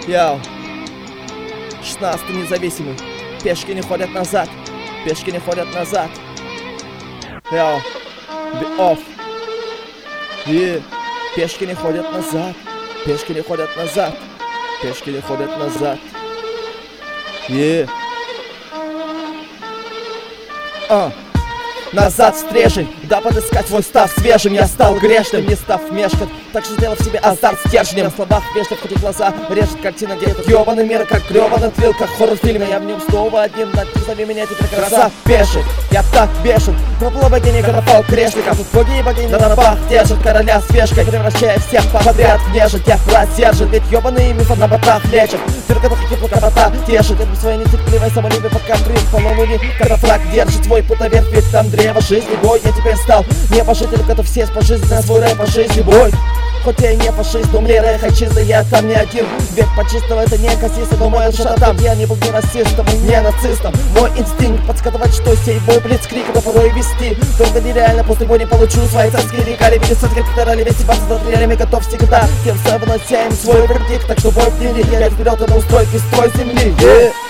Яу. 16-й независимый. Пешки не ходят назад. Пешки не ходят назад. Яу. Be off. Пешки не ходят назад. Пешки не ходят назад. Пешки не ходят назад. Назад стрежень, да подыскать свой став свежим. Я стал грешным, не став мешкать, так что сделав себе азарт стержнем. На словах вежлив, хоть и глаза режет картина, где этот ёбаный мир, как грёбаный твил, как хоррор-фильм. Я в нем снова один, назови меня теперь краса пешек. Я так бешен, проплыл богини городов грешников. Боги и богини на рабах держат короля с вешкой, превращая всех подряд в нежить. Я раздержит, ведь ёбаный миф на ботах лечит. Только такие плаката тешит, это своей нетерпеливой самолюбие, пока крым по луне. Когда флаг держит свой путоверт, ведь там древо жизни бой. Я теперь стал небожителем, готов сесть по жизни на свой рэп по жизни бой. Хоть я и не фашист, но мне рэха чисто, я там не один. Век почистого это не кассиста, но мой шата там. Я не был ни расистом, не нацистом. Мой инстинкт подсказывать, что сей бой блицкрик, это порой вести. Только нереально, после боя не получу свои царские рекали. Видя сотки пидорали, весь ебаться за тренерами, готов всегда. Тем самым носяем свой вердикт, так что бой в дни. Я вперед, это устройки строй земли.